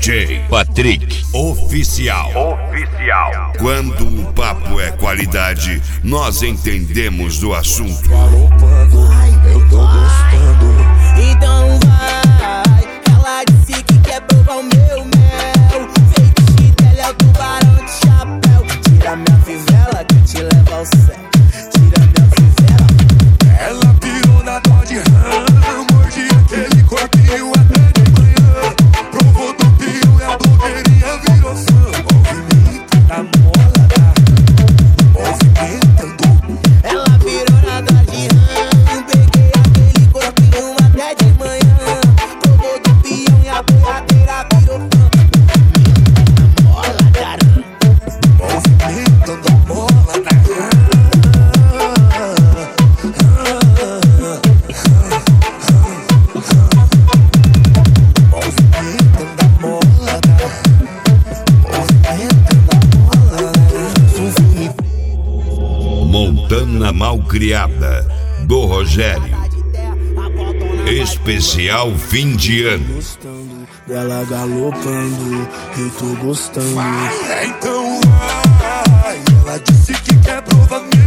DJ Patrick Oficial. Quando o papo é qualidade, nós entendemos do assunto. Galopando, eu tô gostando. Então vai, ela disse que quer provar o meu mel. Feitiço dela é o tubarão de chapéu. Tira minha fivela que te leva ao céu. Tira minha fivela. Ela pirou na dó de rã, mordi aquele corpinho até de manhã. Provou do pio e a blogueirinha virou fã. Movimento da mola, movimentando. Ela virou na dó de rã. Peguei aquele corpinho até de manhã. Provou do pião e a boiadeira virou fã. Mola da rã. Movimentando a mola da rã. Montana Malcriada, do Rogério. Especial fim de ano. Gostando dela galopando, eu tô gostando. Vai, então vai. Ela disse que quer provar